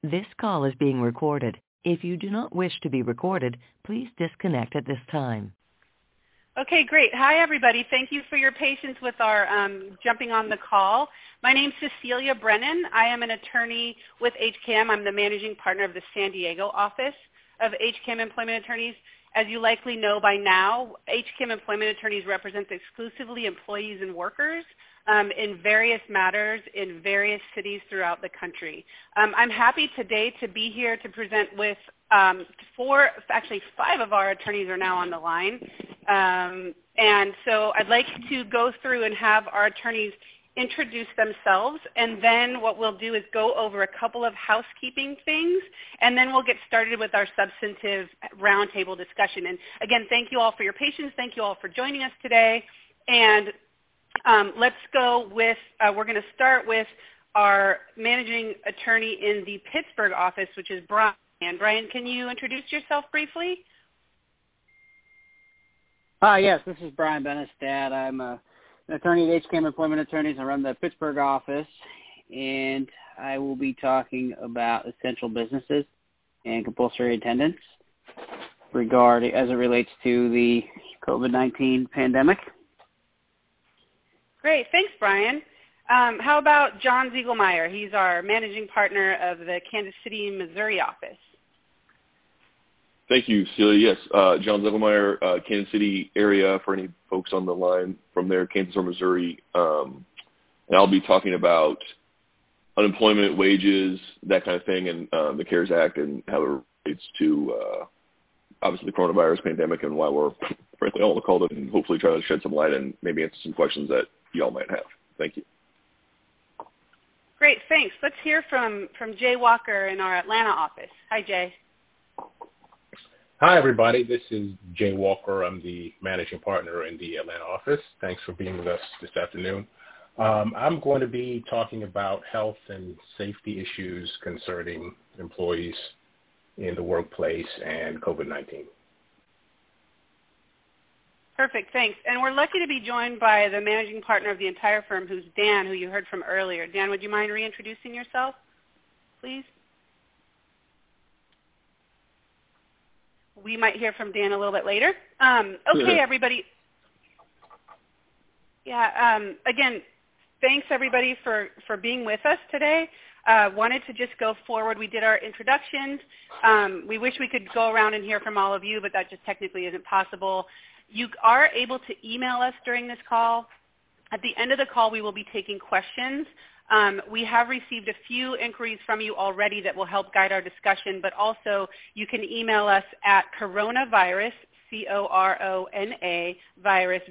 This call is being recorded. If you do not wish to be recorded, please disconnect at this time. Okay, great. Hi, everybody. Thank you for your patience with our jumping on the call. My name's Cecilia Brennan. I am an attorney with HKM. I'm the managing partner of the San Diego office of HKM Employment Attorneys. As you likely know by now, HKM Employment Attorneys represents exclusively employees and workers in various matters in various cities throughout the country. I'm happy today to be here to present with five of our attorneys are now on the line. And so I'd like to go through and have our attorneys introduce themselves, and then what we'll do is go over a couple of housekeeping things, and then we'll get started with our substantive roundtable discussion. And again, thank you all for your patience. Thank you all for joining us today. And let's go with, we're going to start with our managing attorney in the Pittsburgh office, which is Brian. Brian, can you introduce yourself briefly? Hi, yes, this is Brian Benestad. I'm an attorney at HKM Employment Attorneys. I run the Pittsburgh office, and I will be talking about essential businesses and compulsory attendance as it relates to the COVID-19 pandemic. Great. Thanks, Brian. How about John Ziegelmeyer? He's our managing partner of the Kansas City, Missouri office. Thank you, Celia. Yes, John Ziegelmeyer, Kansas City area, for any folks on the line from there, Kansas or Missouri. And I'll be talking about unemployment, wages, that kind of thing, and the CARES Act and how it relates to, obviously, the coronavirus pandemic and why we're, frankly, all on the call to and hopefully try to shed some light and maybe answer some questions that y'all might have. Thank you. Great, thanks. Let's hear from Jay Walker in our Atlanta office. Hi, Jay. Hi, everybody. This is Jay Walker. I'm the managing partner in the Atlanta office. Thanks for being with us this afternoon. I'm going to be talking about health and safety issues concerning employees in the workplace and COVID-19. Perfect, thanks. And we're lucky to be joined by the managing partner of the entire firm, who's Dan, who you heard from earlier. Dan, would you mind reintroducing yourself, please? We might hear from Dan a little bit later. Okay, everybody. Yeah, again, thanks, everybody, for being with us today. Wanted to just go forward. We did our introductions. We wish we could go around and hear from all of you, but that just technically isn't possible. You are able to email us during this call. At the end of the call, we will be taking questions. We have received a few inquiries from you already that will help guide our discussion, but also you can email us at coronavirus, C-O-R-O-N-A, virus,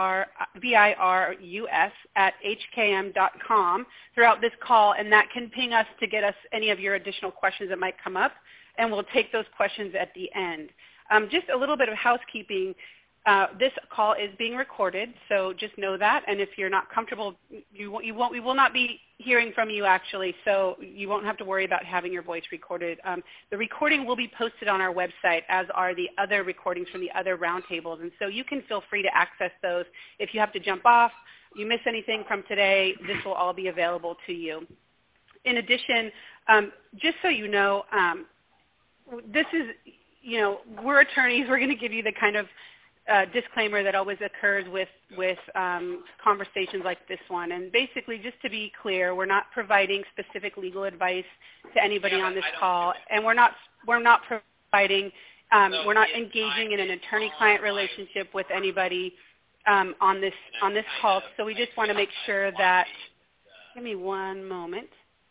V-I-R-U-S, at hkm.com throughout this call, and that can ping us to get us any of your additional questions that might come up, and we'll take those questions at the end. Just a little bit of housekeeping. This call is being recorded, so just know that. And if you're not comfortable, we will not be hearing from you, actually, so you won't have to worry about having your voice recorded. The recording will be posted on our website, as are the other recordings from the other roundtables, and so you can feel free to access those. If you have to jump off, you miss anything from today, this will all be available to you. In addition, just so you know, this is, we're attorneys. We're going to give you the kind of disclaimer that always occurs with conversations like this one. And basically, just to be clear, we're not providing specific legal advice to anybody on this call, and we're not providing, we're not engaging in an attorney-client relationship with anybody on this call. So we just want to make sure that, give me one moment,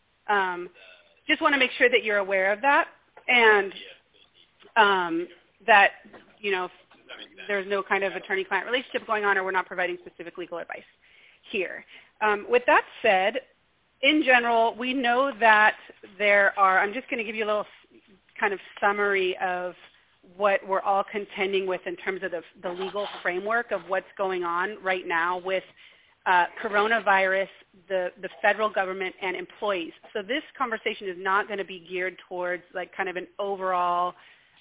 just want to make sure that you're aware of that, and that, there's no kind of attorney-client relationship going on, or we're not providing specific legal advice here. With that said, in general, we know that there are, I'm just going to give you a little kind of summary of what we're all contending with in terms of the legal framework of what's going on right now with coronavirus, the federal government, and employees. So this conversation is not going to be geared towards like kind of an overall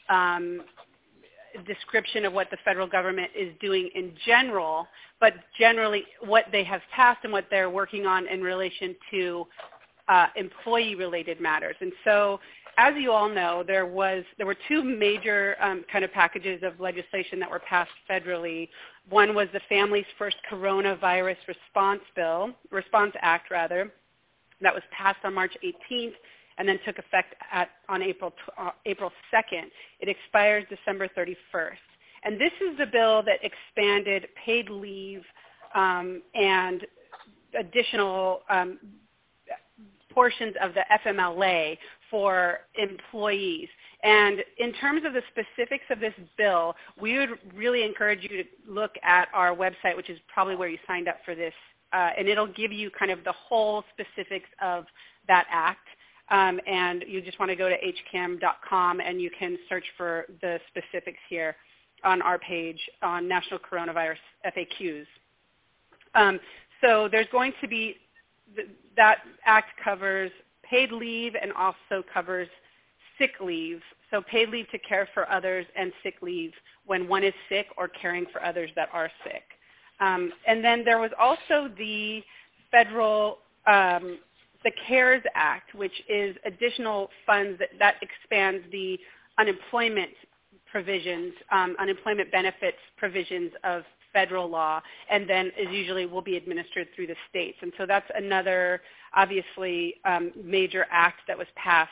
description of what the federal government is doing in general, but generally what they have passed and what they're working on in relation to employee-related matters. And so, as you all know, there were two major kind of packages of legislation that were passed federally. One was the Families First Coronavirus Response Act, that was passed on March 18th and then took effect on April 2nd. It expires December 31st. And this is the bill that expanded paid leave and additional portions of the FMLA for employees. And in terms of the specifics of this bill, we would really encourage you to look at our website, which is probably where you signed up for this, and it'll give you kind of the whole specifics of that act. And you just want to go to hcam.com and you can search for the specifics here on our page on National Coronavirus FAQs. So there's going to be, that act covers paid leave and also covers sick leave. So paid leave to care for others and sick leave when one is sick or caring for others that are sick. And then there was also the federal, the CARES Act, which is additional funds that expands the unemployment provisions, unemployment benefits provisions of federal law, and then usually will be administered through the states. And so that's another, obviously, major act that was passed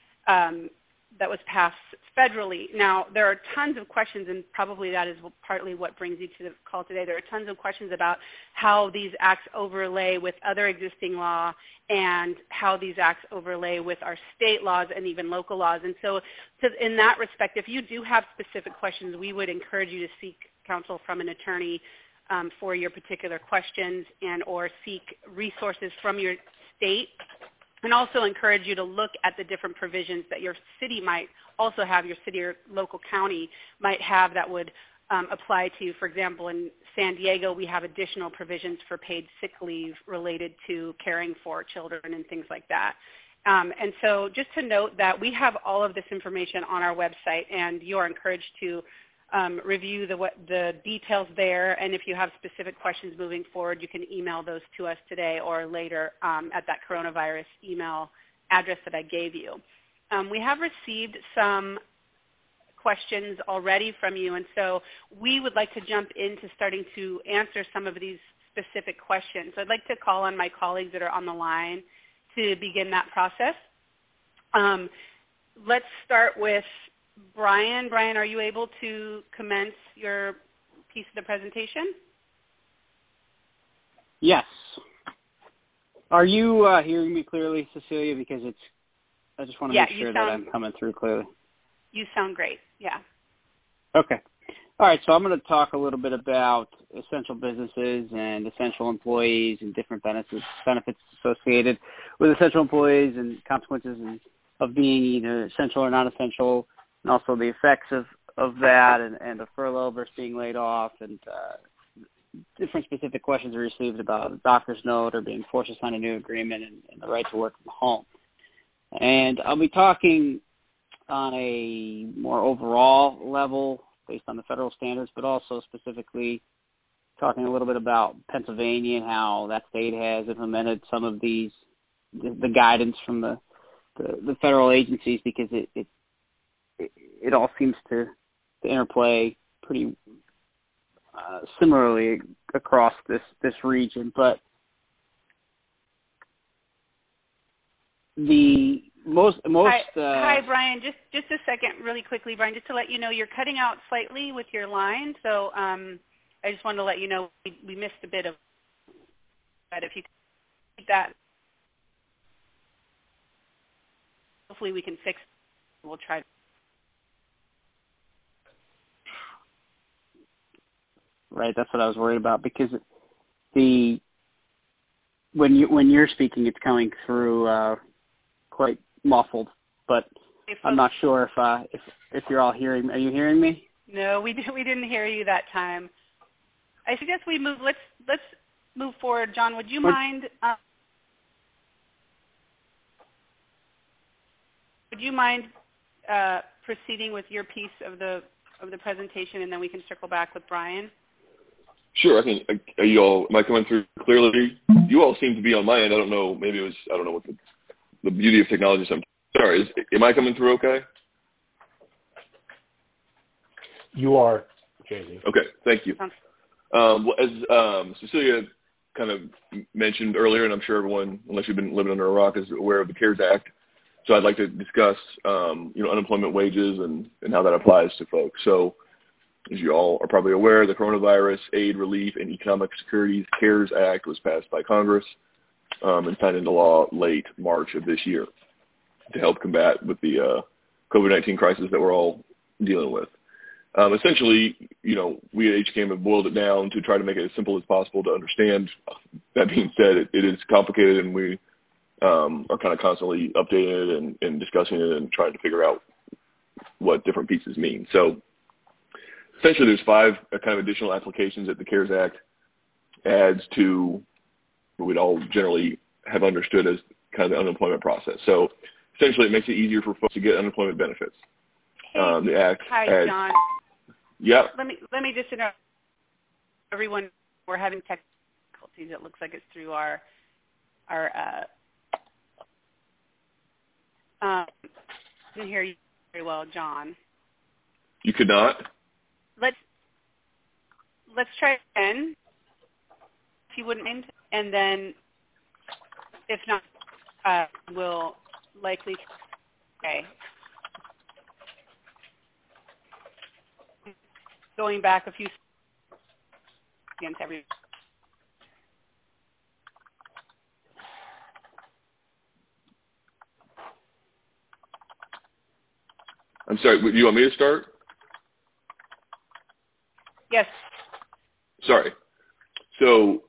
federally. Now, there are tons of questions, and probably that is partly what brings you to the call today. There are tons of questions about how these acts overlay with other existing law and how these acts overlay with our state laws and even local laws. And so in that respect, if you do have specific questions, we would encourage you to seek counsel from an attorney for your particular questions and or seek resources from your state, and also encourage you to look at the different provisions that your city might also have, your city or local county might have that would apply to you. For example, in San Diego, we have additional provisions for paid sick leave related to caring for children and things like that. And so just to note that we have all of this information on our website, and you are encouraged to review the details there, and if you have specific questions moving forward, you can email those to us today or later at that coronavirus email address that I gave you. We have received some questions already from you, and so we would like to jump into starting to answer some of these specific questions. So I'd like to call on my colleagues that are on the line to begin that process. Let's start with Brian. Brian, are you able to commence your piece of the presentation? Yes. Are you hearing me clearly, Cecilia? Because I just want to make sure that I'm coming through clearly. You sound great. Yeah. Okay. All right. So I'm going to talk a little bit about essential businesses and essential employees and different benefits associated with essential employees and consequences of being either essential or not essential, and also the effects of that and a furlough versus being laid off, and different specific questions we received about a doctor's note or being forced to sign a new agreement and the right to work from home. And I'll be talking on a more overall level based on the federal standards, but also specifically talking a little bit about Pennsylvania and how that state has implemented some of the guidance from the federal agencies, because it all seems to interplay pretty similarly across this region. But the most Hi, Brian. Just a second, really quickly, Brian. Just to let you know, you're cutting out slightly with your line, so I just wanted to let you know we missed a bit of that. If you can keep that, hopefully we can fix it. We'll try. Right, that's what I was worried about, because when you're speaking, it's coming through quite muffled. But I'm not sure if you're all hearing me. Are you hearing me? No, we didn't hear you that time. I suggest we move. Let's move forward. John, would you mind? Would you mind proceeding with your piece of the presentation, and then we can circle back with Brian? Sure. I can. Am I coming through clearly? You all seem to be on my end. I don't know. Maybe I don't know what the the beauty of technology. Sorry, am I coming through okay? You are, JZ. Okay, thank you. Well, as Cecilia kind of mentioned earlier, and I'm sure everyone, unless you've been living under a rock, is aware of the CARES Act. So I'd like to discuss, unemployment wages and how that applies to folks. So as you all are probably aware, the Coronavirus Aid, Relief, and Economic Security's CARES Act was passed by Congress and signed into law late March of this year to help combat with the COVID-19 crisis that we're all dealing with. Essentially, we at HCAM have boiled it down to try to make it as simple as possible to understand. That being said, it is complicated, and we are kind of constantly updating it and discussing it and trying to figure out what different pieces mean. So essentially there's 5 kind of additional applications that the CARES Act adds to what we'd all generally have understood as kind of the unemployment process. So essentially it makes it easier for folks to get unemployment benefits. The Act Hi, adds, John. Yeah. Let me just interrupt everyone. We're having difficulties. It looks like it's through our didn't hear you very well, John. You could not? Let's try again, if you wouldn't mind, and then if not, we'll likely okay. Going back a few seconds, every. I'm sorry, do you want me to start? Yes. Sorry. So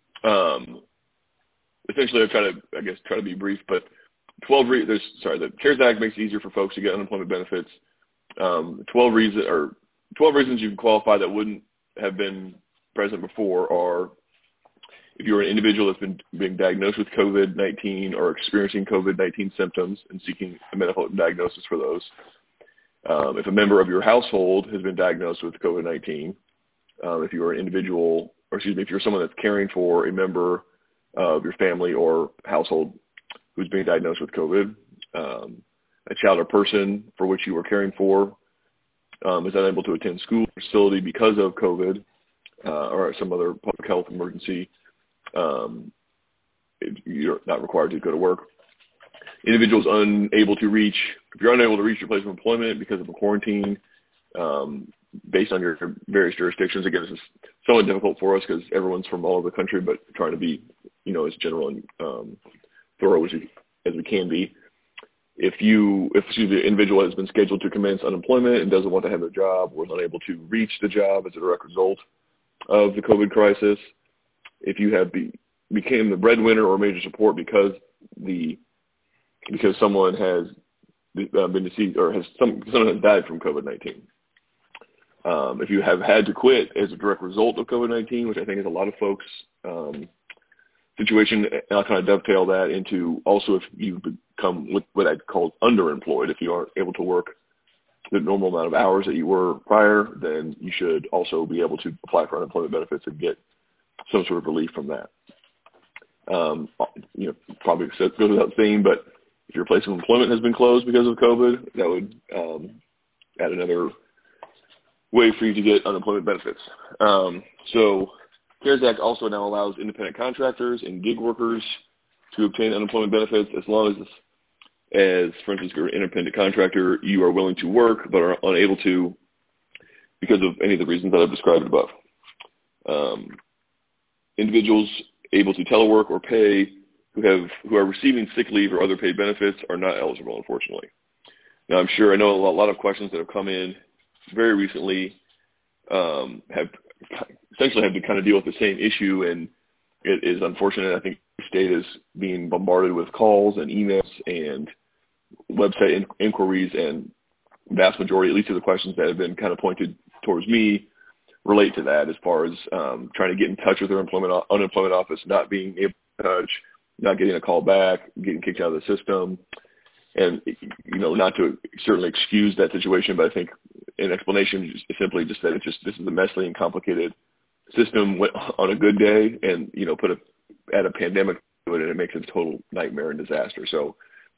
essentially I'll try to be brief, but the CARES Act makes it easier for folks to get unemployment benefits. 12 reasons you can qualify that wouldn't have been present before are if you're an individual that's been being diagnosed with COVID-19 or experiencing COVID-19 symptoms and seeking a medical diagnosis for those. If a member of your household has been diagnosed with COVID-19, if you're an individual, if you're someone that's caring for a member of your family or household who's being diagnosed with COVID, a child or person for which you are caring for is unable to attend school or facility because of COVID or some other public health emergency, you're not required to go to work. Individuals if you're unable to reach your place of employment because of a quarantine, based on your various jurisdictions. Again, this is somewhat difficult for us because everyone's from all over the country, but trying to be, as general and thorough as we can be. If the individual has been scheduled to commence unemployment and doesn't want to have a job or is unable to reach the job as a direct result of the COVID crisis, if you have became the breadwinner or major support because someone has been deceased or someone has died from COVID-19. If you have had to quit as a direct result of COVID-19, which I think is a lot of folks' situation, and I'll kind of dovetail that into also if you become what I'd call underemployed, if you aren't able to work the normal amount of hours that you were prior, then you should also be able to apply for unemployment benefits and get some sort of relief from that. Probably goes without saying, but if your place of employment has been closed because of COVID, that would add another way for you to get unemployment benefits. So CARES Act also now allows independent contractors and gig workers to obtain unemployment benefits as long as, for instance, you're an independent contractor, you are willing to work but are unable to because of any of the reasons that I've described above. Individuals able to telework or pay who are receiving sick leave or other paid benefits are not eligible, unfortunately. Now, I know a lot of questions that have come in very recently have essentially had to kind of deal with the same issue, and it is unfortunate. I think the state is being bombarded with calls and emails and website inquiries, and vast majority, at least of the questions that have been kind of pointed towards me, relate to that as far as trying to get in touch with their unemployment office, not being able to touch, not getting a call back, getting kicked out of the system. And, not to certainly excuse that situation, but I think an explanation is simply just that this is a messy and complicated system on a good day and, add a pandemic to it, and it makes it a total nightmare and disaster. So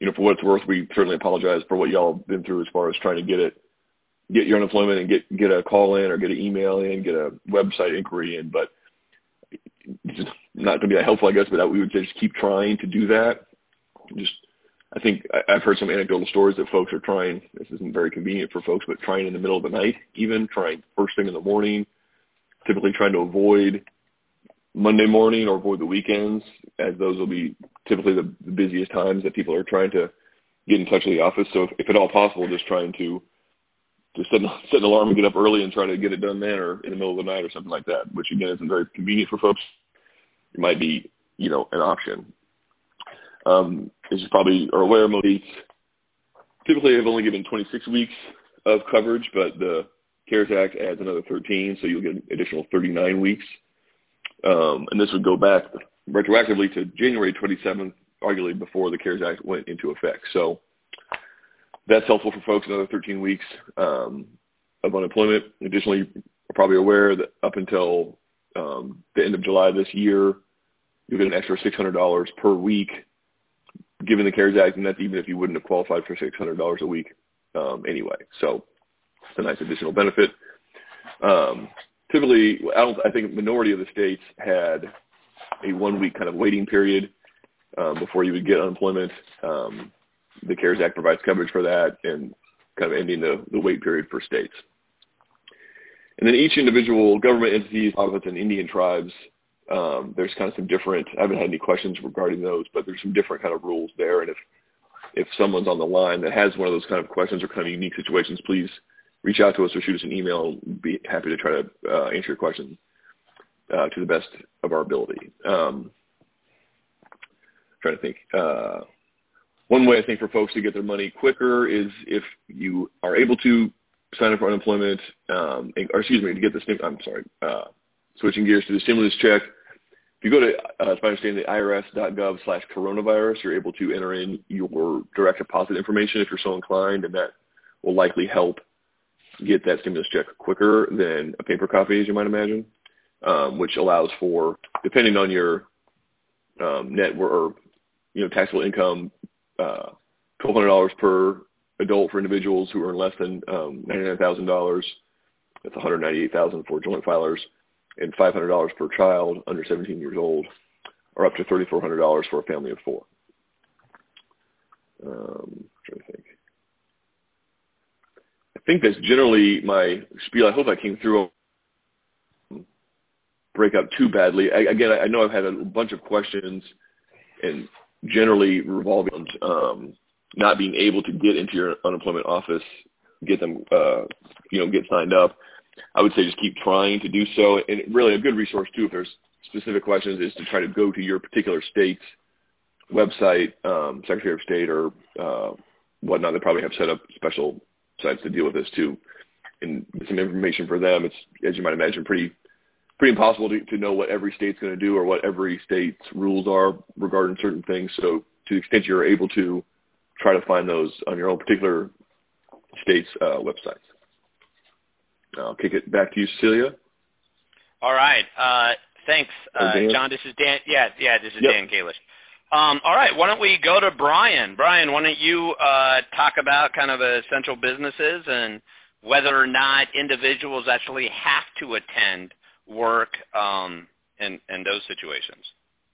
for what it's worth, we certainly apologize for what y'all have been through as far as trying to get your unemployment and get a call in or get an email in, get a website inquiry in. But it's just not going to be that helpful, I guess, but that we would just keep trying to do that. I think I've heard some anecdotal stories that folks are trying. This isn't very convenient for folks, but trying in the middle of the night, even trying first thing in the morning, typically trying to avoid Monday morning or avoid the weekends, as those will be typically the busiest times that people are trying to get in touch with the office. So if at all possible, just trying to set an alarm and get up early and try to get it done then or in the middle of the night or something like that, which again isn't very convenient for folks. It might be, an option. As you probably are aware, most states typically have only given 26 weeks of coverage, but the CARES Act adds another 13, so you'll get an additional 39 weeks. And this would go back retroactively to January 27th, arguably before the CARES Act went into effect. So that's helpful for folks, another 13 weeks of unemployment. Additionally, you're probably aware that up until the end of July this year, you'll get an extra $600 per week given the CARES Act, and that's even if you wouldn't have qualified for $600 a week anyway. So it's a nice additional benefit. Typically, I think the minority of the states had a 1 week kind of waiting period before you would get unemployment. The CARES Act provides coverage for that and kind of ending the wait period for states. And then each individual government entities, a lot of it's in Indian tribes, there's kind of some different, I haven't had any questions regarding those, but there's some different kind of rules there. And if someone's on the line that has one of those kind of questions or kind of unique situations, please reach out to us or shoot us an email. We'll be happy to try to answer your question to the best of our ability. Trying to think. One way I think for folks to get their money quicker is if you are able to sign up for unemployment, to get the switching gears to the stimulus check. If you go to, if I understand, the irs.gov/coronavirus, you're able to enter in your direct deposit information if you're so inclined, and that will likely help get that stimulus check quicker than a paper copy, as you might imagine, which allows for, depending on your net or taxable income, $1,200 per adult for individuals who earn less than $99,000. That's $198,000 for joint filers, and $500 per child under 17 years old, or up to $3,400 for a family of four. I'm trying to think. I think that's generally my spiel. I hope I came through. Break up too badly. I know I've had a bunch of questions, and generally revolving around not being able to get into your unemployment office, get them, get signed up. I would say just keep trying to do so. And really a good resource, too, if there's specific questions, is to try to go to your particular state's website, Secretary of State or whatnot. They probably have set up special sites to deal with this, too. And some information for them. It's, as you might imagine, pretty impossible to know what every state's going to do or what every state's rules are regarding certain things. So to the extent you're able to, try to find those on your own particular state's websites. I'll kick it back to you, Cecilia. All right. Thanks, John. This is Dan. Yeah, this is Dan Kalish. All right. Why don't we go to Brian? Brian, why don't you talk about kind of essential businesses and whether or not individuals actually have to attend work in those situations?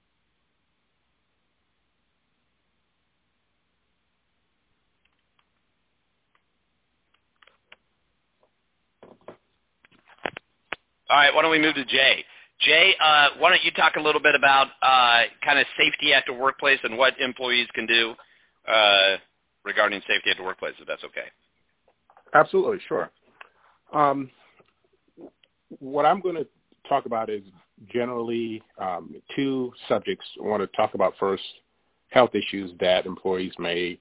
All right, why don't we move to Jay? Jay, why don't you talk a little bit about kind of safety at the workplace and what employees can do regarding safety at the workplace, if that's okay. Absolutely, sure. What I'm going to talk about is generally two subjects. I want to talk about first health issues that employees may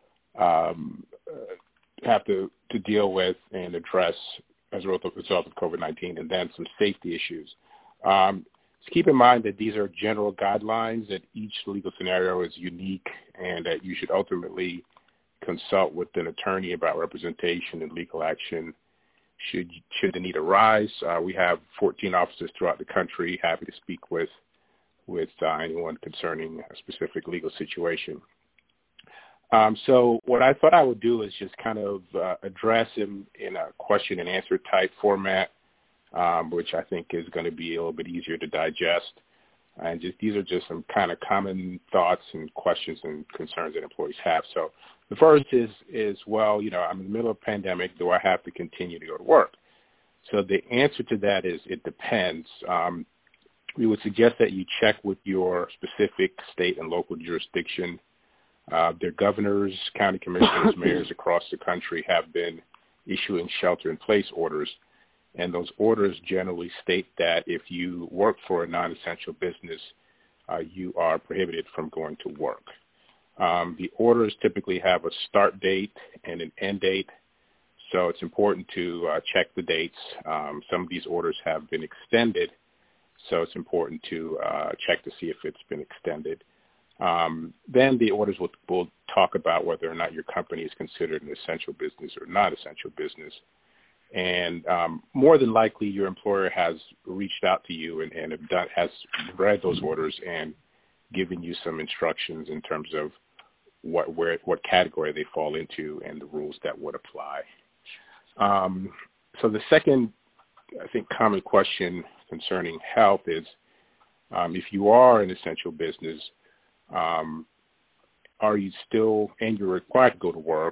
have to deal with and address as a result of COVID-19, and then some safety issues. Just keep in mind that these are general guidelines, that each legal scenario is unique, and that you should ultimately consult with an attorney about representation and legal action should the need arise. We have 14 offices throughout the country, happy to speak with anyone concerning a specific legal situation. So what I thought I would do is just kind of address him in a question and answer type format, which I think is going to be a little bit easier to digest. And these are just some kind of common thoughts and questions and concerns that employees have. So the first is well, I'm in the middle of a pandemic. Do I have to continue to go to work? So the answer to that is it depends. We would suggest that you check with your specific state and local jurisdiction. Their governors, county commissioners, mayors across the country have been issuing shelter-in-place orders. And those orders generally state that if you work for a non-essential business, you are prohibited from going to work. The orders typically have a start date and an end date, so it's important to check the dates. Some of these orders have been extended, so it's important to check to see if it's been extended. Then the orders will talk about whether or not your company is considered an essential business or non-essential business. And more than likely, your employer has reached out to you and has read those orders and given you some instructions in terms of what category they fall into and the rules that would apply. So the second, I think, common question concerning health is if you are an essential business, are you still, and you're required to go to work,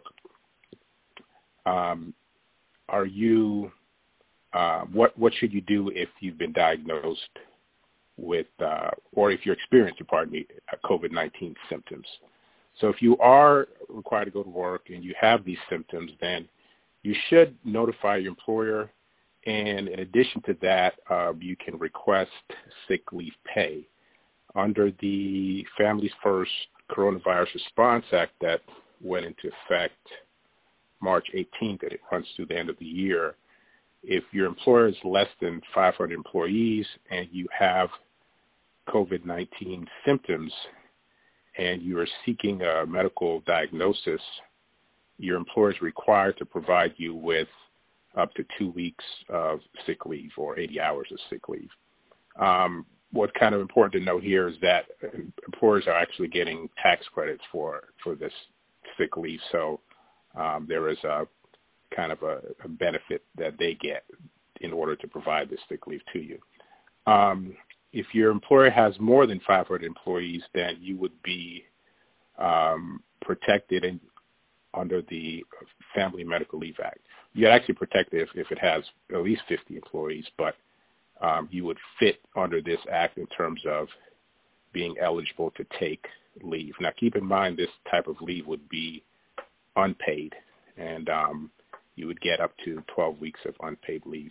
are you, what should you do if you've been diagnosed with, or if you're experiencing, COVID-19 symptoms? So if you are required to go to work and you have these symptoms, then you should notify your employer. And in addition to that, you can request sick leave pay. Under the Families First Coronavirus Response Act that went into effect March 18th, and it runs through the end of the year, if your employer is less than 500 employees and you have COVID-19 symptoms and you are seeking a medical diagnosis, your employer is required to provide you with up to 2 weeks of sick leave or 80 hours of sick leave. What's kind of important to note here is that employers are actually getting tax credits for this sick leave. So there is a kind of a benefit that they get in order to provide this sick leave to you. If your employer has more than 500 employees, then you would be protected under the Family Medical Leave Act. You're actually protected if it has at least 50 employees, but you would fit under this act in terms of being eligible to take leave. Now, keep in mind this type of leave would be unpaid, and you would get up to 12 weeks of unpaid leave.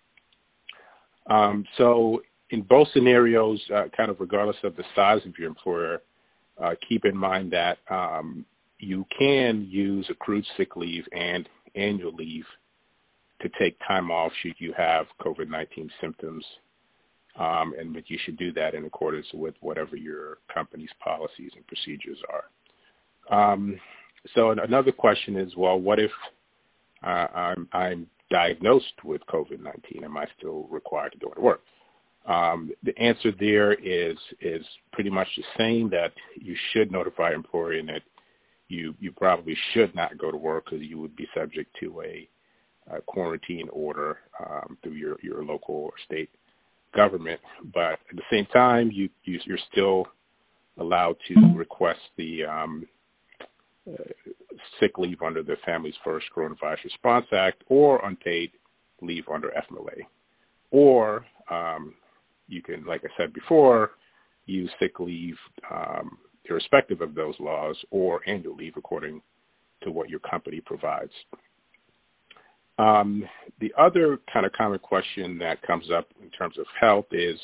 So in both scenarios, kind of regardless of the size of your employer, keep in mind that you can use accrued sick leave and annual leave to take time off should you have COVID-19 symptoms, and that you should do that in accordance with whatever your company's policies and procedures are. So another question is, well, what if I'm diagnosed with COVID-19? Am I still required to go to work? The answer there is pretty much the same, that you should notify your employer and that you probably should not go to work because you would be subject to a quarantine order through your local or state government. But at the same time, you're still allowed to request the sick leave under the Families First Coronavirus Response Act or unpaid leave under FMLA. Or you can, like I said before, use sick leave irrespective of those laws, or annual leave according to what your company provides. The other kind of common question that comes up in terms of health is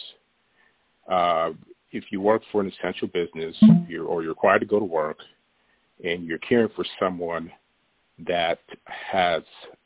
if you work for an essential business you're required to go to work and you're caring for someone that has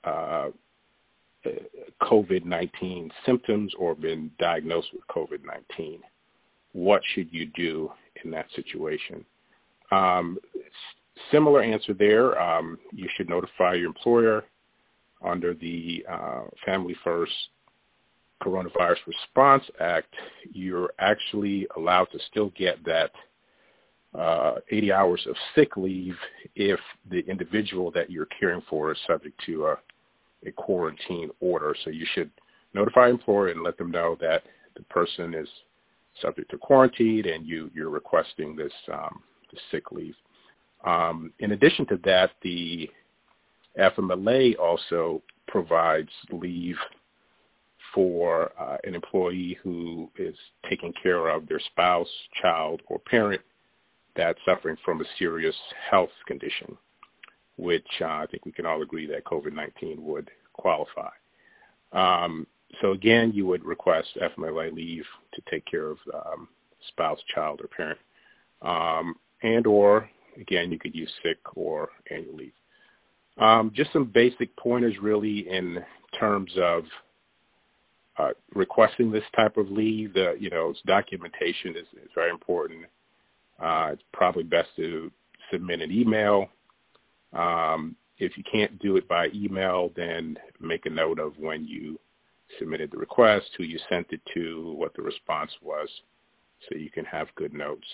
COVID-19 symptoms or been diagnosed with COVID-19, what should you do in that situation? Similar answer there. You should notify your employer. Under the Family First Coronavirus Response Act, you're actually allowed to still get that 80 hours of sick leave if the individual that you're caring for is subject to a quarantine order. So you should notify your employer and let them know that the person is subject to quarantine and you're requesting this sick leave. In addition to that, the FMLA also provides leave for an employee who is taking care of their spouse, child, or parent that's suffering from a serious health condition, which I think we can all agree that COVID-19 would qualify. So again, you would request FMLA leave to take care of spouse, child, or parent. And or, again, you could use sick or annual leave. Just some basic pointers really in terms of requesting this type of leave. Documentation is very important. It's probably best to submit an email. If you can't do it by email, then make a note of when you submitted the request, who you sent it to, what the response was, so you can have good notes.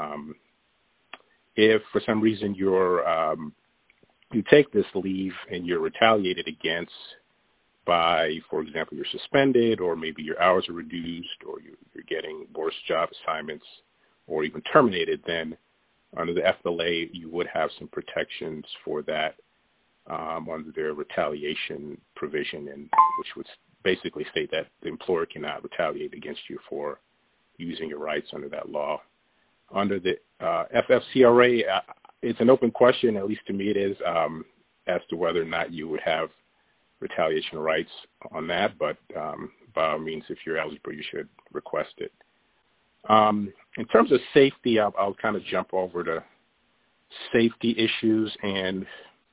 If for some reason you take this leave and you're retaliated against by, for example, you're suspended, or maybe your hours are reduced, or you're getting worse job assignments, or even terminated, then under the FLA you would have some protections for that under their retaliation provision, and which would basically state that the employer cannot retaliate against you for using your rights under that law. Under the FFCRA, it's an open question, at least to me it is, as to whether or not you would have retaliation rights on that, but by all means, if you're eligible, you should request it. In terms of safety, I'll kind of jump over to safety issues. And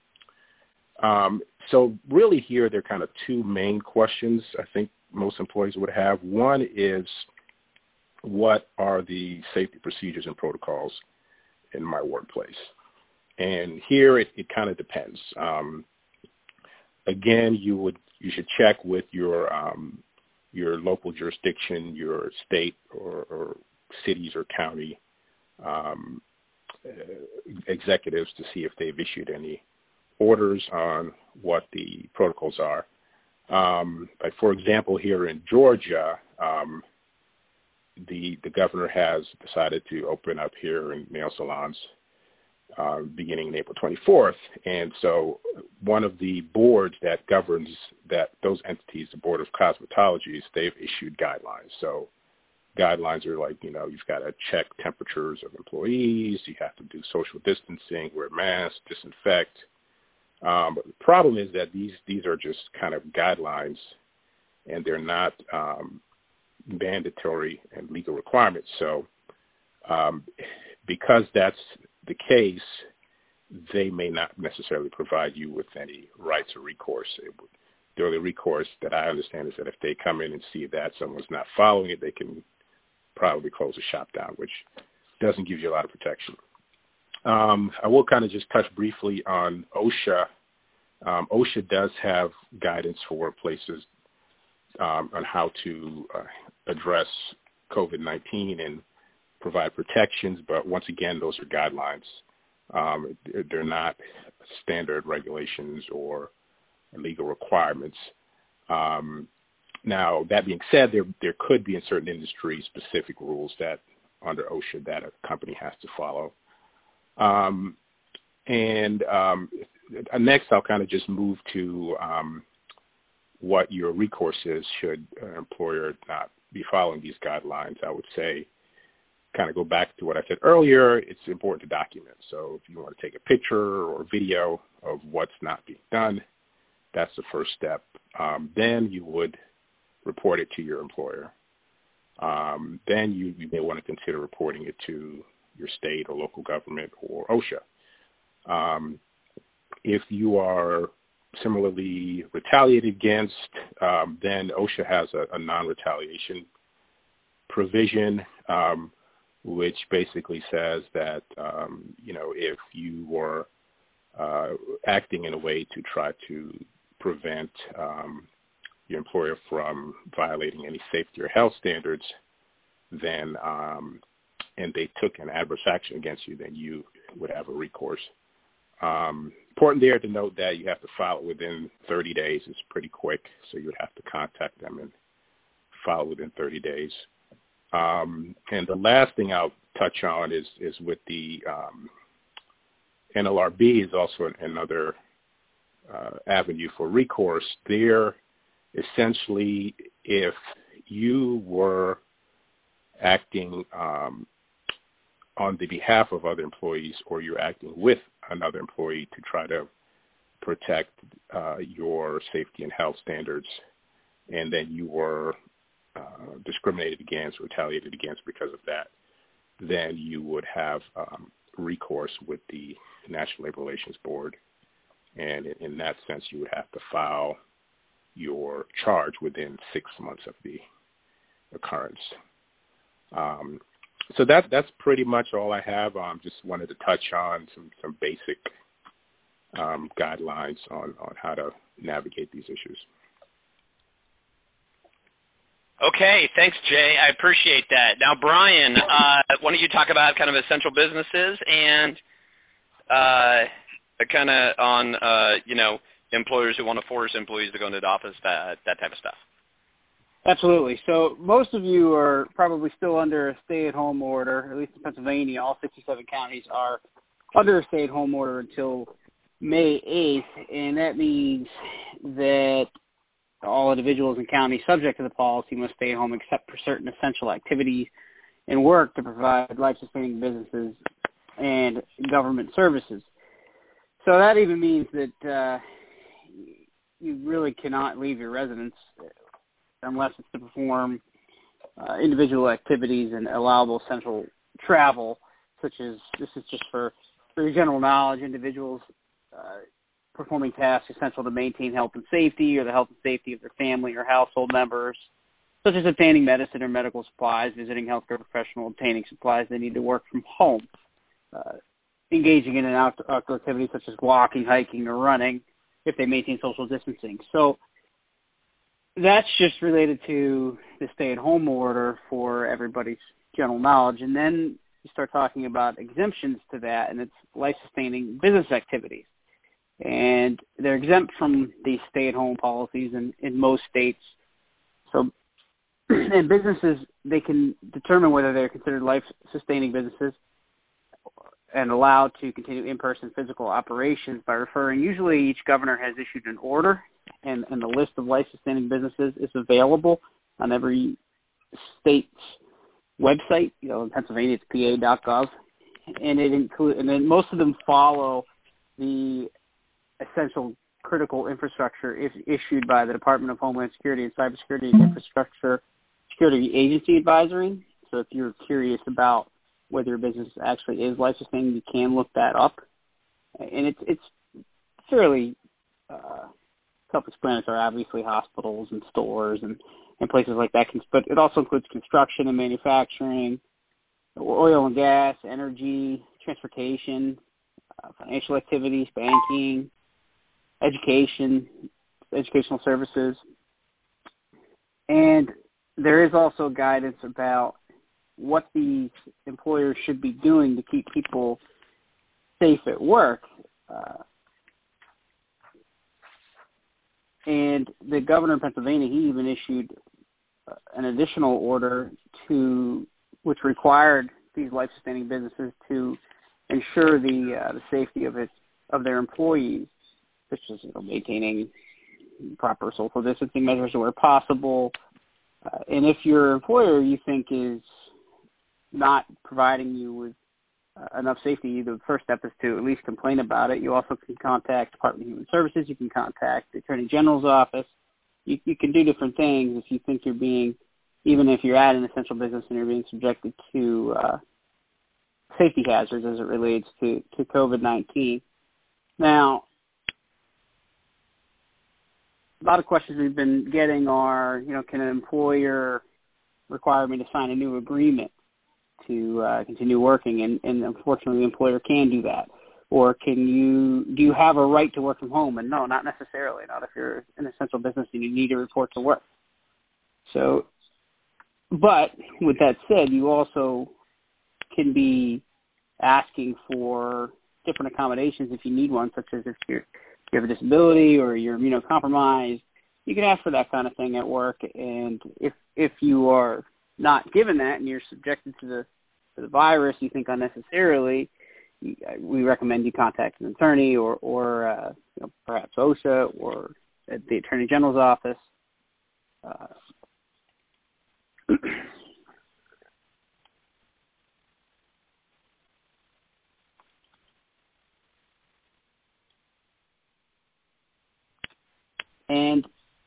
so really here, there are kind of two main questions I think most employees would have. One is, what are the safety procedures and protocols in my workplace? And here it kind of depends. Again, you should check with your local jurisdiction, your state or cities or county executives to see if they've issued any orders on what the protocols are. Like for example, here in Georgia, the governor has decided to open up here in nail salons beginning on April 24th. And so one of the boards that governs those entities, the Board of Cosmetologies, they've issued guidelines. So guidelines are like, you've got to check temperatures of employees, you have to do social distancing, wear masks, disinfect. But the problem is that these are just kind of guidelines, and they're not mandatory and legal requirements. So because that's the case, they may not necessarily provide you with any rights or recourse. The only recourse that I understand is that if they come in and see that someone's not following it, they can probably close the shop down, which doesn't give you a lot of protection. I will kind of just touch briefly on OSHA. OSHA does have guidance for workplaces on how to address COVID-19 and provide protections, but once again, those are guidelines. They're not standard regulations or legal requirements. Now, that being said, there could be in certain industries specific rules that under OSHA that a company has to follow. Next, I'll kind of just move to what your recourse is should an employer not be following these guidelines. I would say, kind of go back to what I said earlier, it's important to document. So if you want to take a picture or video of what's not being done, that's the first step. Then you would report it to your employer. Then you may want to consider reporting it to your state or local government or OSHA. If you are similarly retaliated against, then OSHA has a non-retaliation provision, which basically says that, if you were acting in a way to try to prevent your employer from violating any safety or health standards, then and they took an adverse action against you, then you would have a recourse. Important there to note that you have to file it within 30 days. It's pretty quick, so you would have to contact them and file within 30 days. And the last thing I'll touch on is with the NLRB is also another avenue for recourse. There, essentially, if you were acting on the behalf of other employees, or you're acting with another employee to try to protect your safety and health standards, and then you were discriminated against, retaliated against because of that, then you would have recourse with the National Labor Relations Board. And in that sense, you would have to file your charge within 6 months of the occurrence. So that's pretty much all I have. Just wanted to touch on some basic guidelines on how to navigate these issues. Okay, thanks, Jay. I appreciate that. Now, Brian, why don't you talk about kind of essential businesses and kind of on, employers who want to force employees to go into the office, that type of stuff. Absolutely. So most of you are probably still under a stay-at-home order, at least in Pennsylvania. All 67 counties are under a stay-at-home order until May 8th, and that means that all individuals in counties subject to the policy must stay at home except for certain essential activities and work to provide life-sustaining businesses and government services. So that even means that you really cannot leave your residence unless it's to perform individual activities and allowable essential travel, such as, this is just for your general knowledge, individuals performing tasks essential to maintain health and safety or the health and safety of their family or household members, such as obtaining medicine or medical supplies, visiting healthcare professional, obtaining supplies they need to work from home, engaging in an outdoor activity such as walking, hiking, or running if they maintain social distancing. So that's just related to the stay-at-home order for everybody's general knowledge. And then you start talking about exemptions to that, and it's life-sustaining business activities. And they're exempt from these stay-at-home policies in most states. So in businesses, they can determine whether they're considered life-sustaining businesses and allowed to continue in-person physical operations by referring. Usually each governor has issued an order, and the list of life-sustaining businesses is available on every state's website. In Pennsylvania, it's pa.gov, and then most of them follow the essential critical infrastructure issued by the Department of Homeland Security and Cybersecurity and Infrastructure Security Agency Advisory. So if you're curious about whether your business actually is life-sustaining, you can look that up. And it's fairly self-explanatory. Obviously, hospitals and stores and places like that. But it also includes construction and manufacturing, oil and gas, energy, transportation, financial activities, banking, educational services. And there is also guidance about what the employers should be doing to keep people safe at work. And the governor of Pennsylvania, he even issued an additional order which required these life-sustaining businesses to ensure the safety of their employees, such as maintaining proper social distancing measures where possible. And if your employer you think is not providing you with enough safety, the first step is to at least complain about it. You also can contact Department of Human Services. You can contact the Attorney General's office. You can do different things if you think you're being, even if you're at an essential business and you're being subjected to safety hazards as it relates to COVID-19. Now, a lot of questions we've been getting are, can an employer require me to sign a new agreement to continue working? And unfortunately, the employer can do that. Or do you have a right to work from home? And no, not necessarily. Not if you're an essential business and you need to report to work. So, but with that said, you also can be asking for different accommodations if you need one, such as if you have a disability or you're immunocompromised. You can ask for that kind of thing at work, and if you are not given that and you're subjected to the virus, you think unnecessarily, we recommend you contact an attorney or perhaps OSHA or at the Attorney General's office. And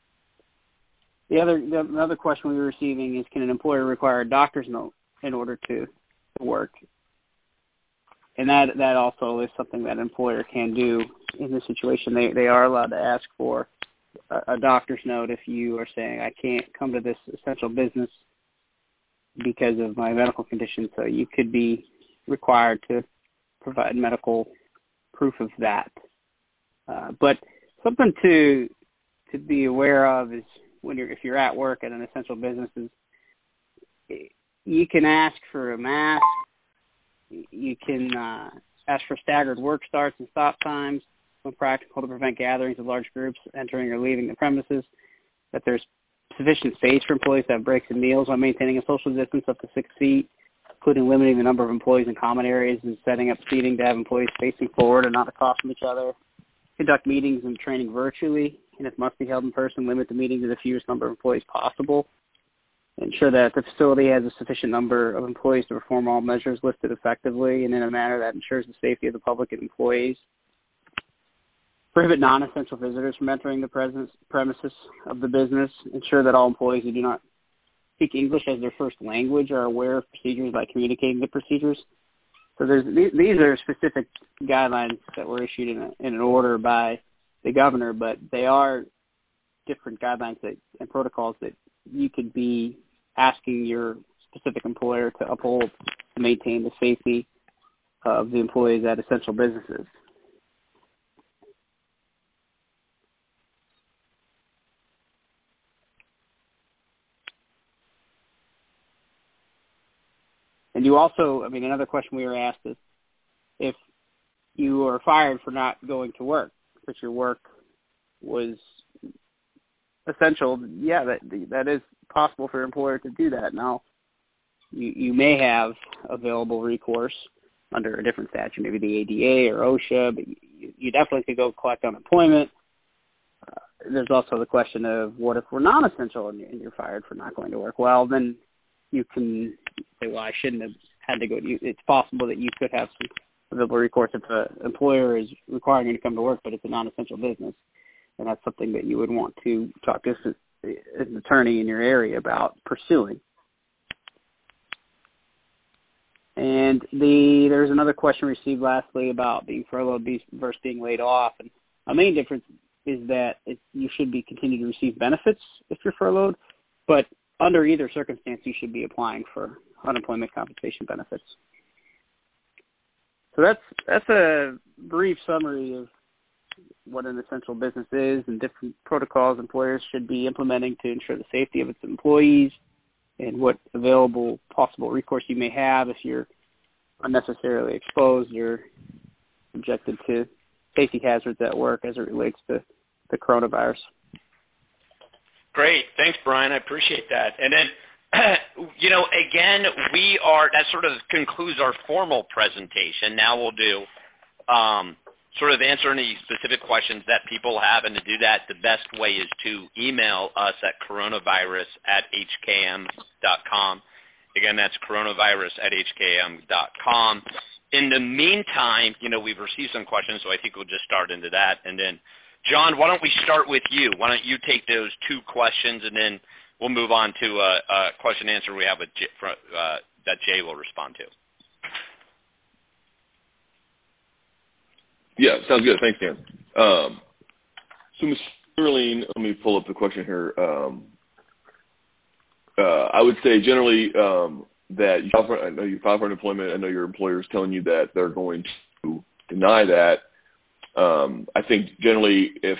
another question we were receiving is, can an employer require a doctor's note in order to work? And that also is something that an employer can do in this situation. They are allowed to ask for a doctor's note if you are saying, I can't come to this essential business because of my medical condition. So you could be required to provide medical proof of that. But something to be aware of is if you're at work at an essential business, is you can ask for a mask. You can ask for staggered work starts and stop times when practical to prevent gatherings of large groups entering or leaving the premises, that there's sufficient space for employees to have breaks and meals while maintaining a social distance up to 6 feet, including limiting the number of employees in common areas and setting up seating to have employees facing forward and not across from each other, conduct meetings and training virtually, and if must be held in person, limit the meeting to the fewest number of employees possible. Ensure that the facility has a sufficient number of employees to perform all measures listed effectively and in a manner that ensures the safety of the public and employees. Prohibit non-essential visitors from entering the premises of the business. Ensure that all employees who do not speak English as their first language are aware of procedures by communicating the procedures. So these are specific guidelines that were issued in an order by the governor, but they are different guidelines and protocols that you could be asking your specific employer to uphold to maintain the safety of the employees at essential businesses. And you also, another question we were asked is, if you are fired for not going to work, but your work was essential, yeah, that is possible for your employer to do that. Now, you may have available recourse under a different statute, maybe the ADA or OSHA, but you definitely could go collect unemployment. There's also the question of, what if we're non-essential and you're fired for not going to work? Well, then you can say, well, I shouldn't have had to go. It's possible that you could have some available recourse if an employer is requiring you to come to work, but it's a non-essential business. And that's something that you would want to talk to an attorney in your area about pursuing. And there's another question received lastly about being furloughed versus being laid off. And a main difference is that you should be continuing to receive benefits if you're furloughed, but under either circumstance, you should be applying for unemployment compensation benefits. So that's a brief summary of what an essential business is and different protocols employers should be implementing to ensure the safety of its employees, and what available possible recourse you may have if you're unnecessarily exposed or subjected to safety hazards at work as it relates to the coronavirus. Great. Thanks, Brian. I appreciate that. And then, again, that sort of concludes our formal presentation. Now we'll do sort of answer any specific questions that people have, and to do that, the best way is to email us at coronavirus@hkm.com. Again, that's coronavirus@hkm.com. In the meantime, we've received some questions, so I think we'll just start into that. And then, John, why don't we start with you? Why don't you take those two questions, and then we'll move on to a question and answer we have that Jay will respond to. Yeah, sounds good. Thanks, Dan. So, Ms. Sterling, let me pull up the question here. I would say generally that I know you filed for unemployment. I know your employer is telling you that they're going to deny that. I think generally if,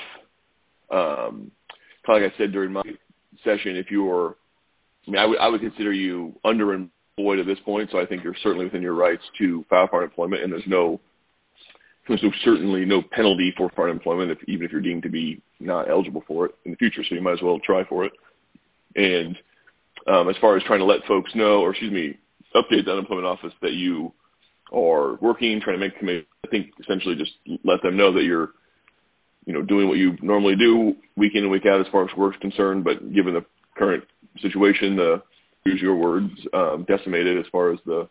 like I said during my session, if you're, I would consider you underemployed employed at this point, so I think you're certainly within your rights to file for unemployment, and there's certainly no penalty for unemployment, even if you're deemed to be not eligible for it in the future, so you might as well try for it. And as far as trying to let folks know, update the unemployment office that you are working, trying to make commitments, I think essentially just let them know that you're, doing what you normally do week in and week out as far as work's concerned, but given the current situation, use your words, decimated as far as the,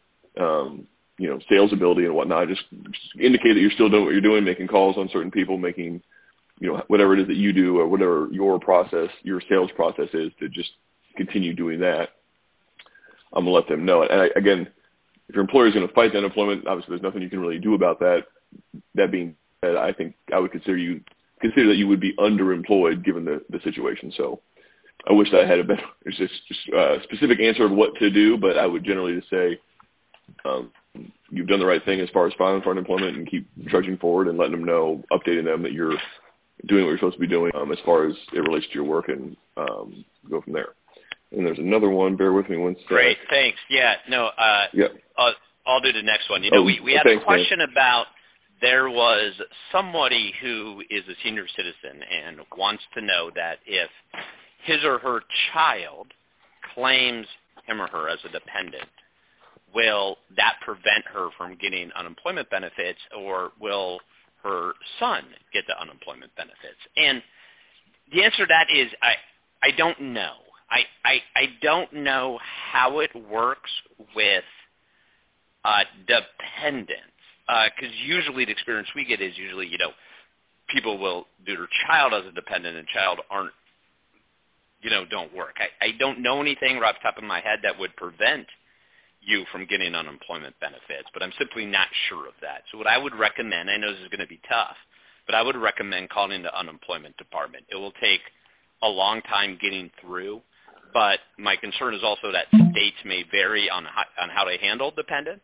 sales ability and whatnot. Just indicate that you're still doing what you're doing, making calls on certain people, making, whatever it is that you do or whatever your sales process is, to just continue doing that. I'm going to let them know. And again, if your employer is going to fight the unemployment, obviously there's nothing you can really do about that. That being said, I think I would consider that you would be underemployed given the situation. So I wish that I had a better, specific answer of what to do, but I would generally just say you've done the right thing as far as filing for unemployment, and keep trudging forward and letting them know, updating them that you're doing what you're supposed to be doing as far as it relates to your work, and go from there. And there's another one. Bear with me one second. Great, thanks. Yeah, no, I'll do the next one. We had a question about, there was somebody who is a senior citizen and wants to know that if his or her child claims him or her as a dependent, will that prevent her from getting unemployment benefits, or will her son get the unemployment benefits? And the answer to that is I don't know. I don't know how it works with dependents, because usually the experience we get is people will do their child as a dependent, and child don't work. I don't know anything right off the top of my head that would prevent you from getting unemployment benefits, but I'm simply not sure of that. So what I would recommend, I know this is going to be tough, but I would recommend calling the unemployment department. It will take a long time getting through, but my concern is also that states may vary on how they handle dependents.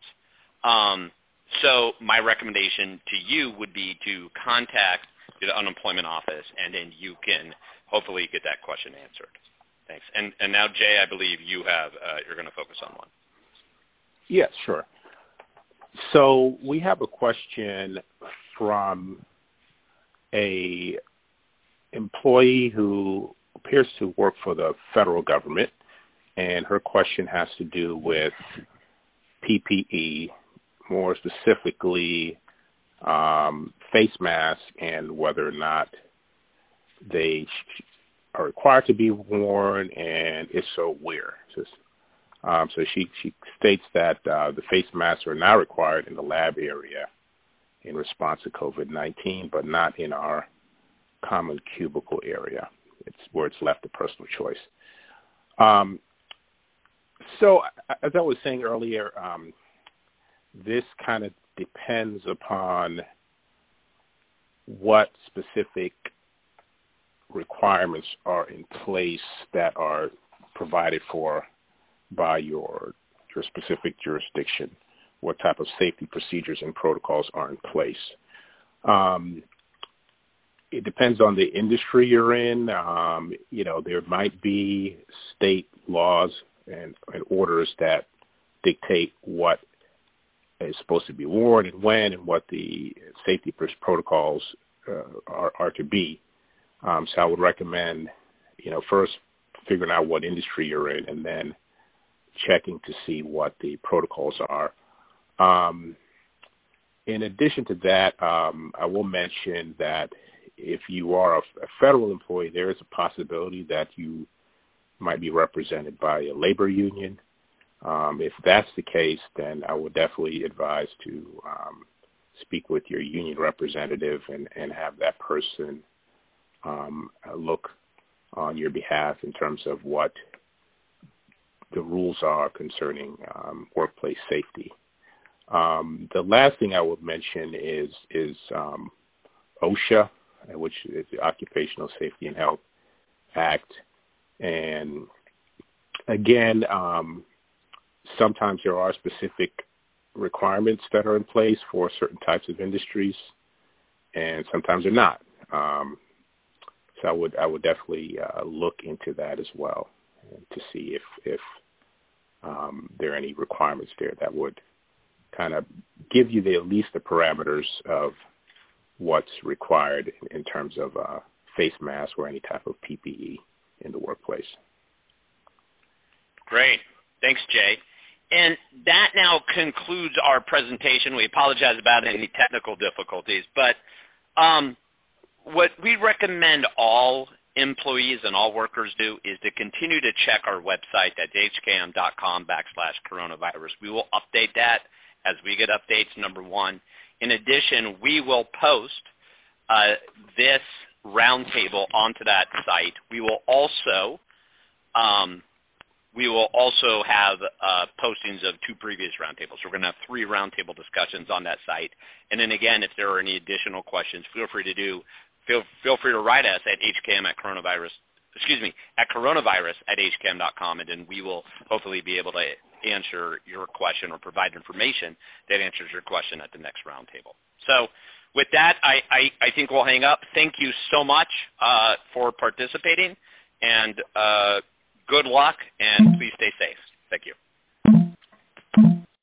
So my recommendation to you would be to contact the unemployment office, and then you can hopefully get that question answered. Thanks. And now, Jay, I believe you're going to focus on one. Yeah, sure. So we have a question from a employee who appears to work for the federal government, and her question has to do with PPE, more specifically face masks, and whether or not they are required to be worn, and if so, where. So she states that the face masks are now required in the lab area in response to COVID-19, but not in our common cubicle area. It's where it's left to personal choice. So as I was saying earlier, this kind of depends upon what specific requirements are in place that are provided for by your specific jurisdiction, what type of safety procedures and protocols are in place. It depends on the industry you're in. There might be state laws and orders that dictate what is supposed to be worn and when, and what the safety protocols are to be. So I would recommend, first figuring out what industry you're in, and then checking to see what the protocols are. In addition to that, I will mention that if you are a federal employee, there is a possibility that you might be represented by a labor union. If that's the case, then I would definitely advise to speak with your union representative and have that person look on your behalf in terms of what the rules are concerning workplace safety. The last thing I would mention is OSHA, which is the Occupational Safety and Health Act. And again, sometimes there are specific requirements that are in place for certain types of industries, and sometimes they're not. So I would definitely look into that as well, to see if there are any requirements there that would kind of give you at least the parameters of what's required in terms of face masks or any type of PPE in the workplace. Great. Thanks, Jay. And that now concludes our presentation. We apologize about any technical difficulties, but what we recommend all employees and all workers do is to continue to check our website at hkm.com/coronavirus. We will update that as we get updates, number one. In addition, we will post this roundtable onto that site. We will also have postings of 2 previous roundtables. We're going to have 3 roundtable discussions on that site. And then again, if there are any additional questions, feel free to write us at coronavirus@hkm.com, and then we will hopefully be able to answer your question or provide information that answers your question at the next roundtable. So with that, I think we'll hang up. Thank you so much for participating, and good luck, and please stay safe.